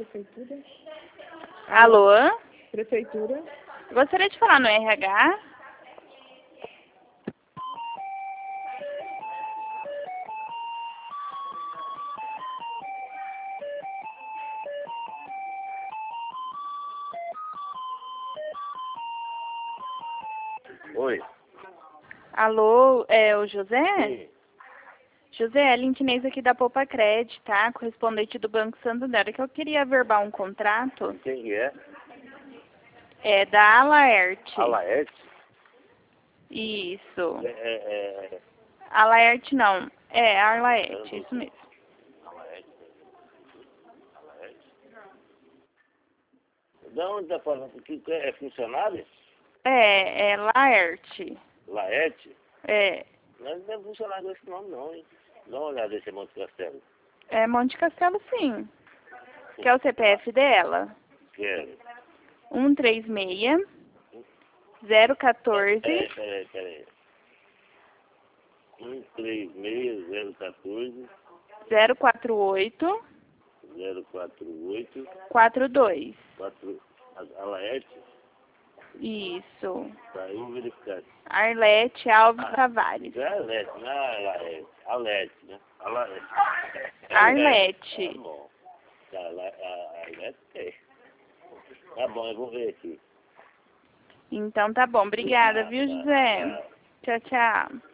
Prefeitura. Alô? Prefeitura. Gostaria de falar no RH? Oi. Alô, é o José? Sim. José, é a Lintinês aqui da Poupa Cred, tá? Correspondente do Banco Santander. É que eu queria verbal um contrato. Quem é? É da Alaerte. Alaerte? Isso. É. Alaerte não. É, Alaerte, isso mesmo. Alaerte? Alaerte? De onde tá falando? Que é funcionário? É Laerte. Laerte? É. Mas não é funcionário desse nome não, hein? Dá uma olhada nesse Monte Castelo. É Monte Castelo, sim. Que é o CPF dela. Quero. 136 014 Peraí. 136014 048 048 42. 4. A Laerte? Isso. Tá aí, vou verificar. Arlete Alves Tavares. É Alete, não é Laerte. Alete, né? Alaerte. Arlete. Tá bom. Tá, Alete tem. Tá bom, eu vou ver aqui. Então tá bom. Obrigada, viu, José? Tchau, tchau.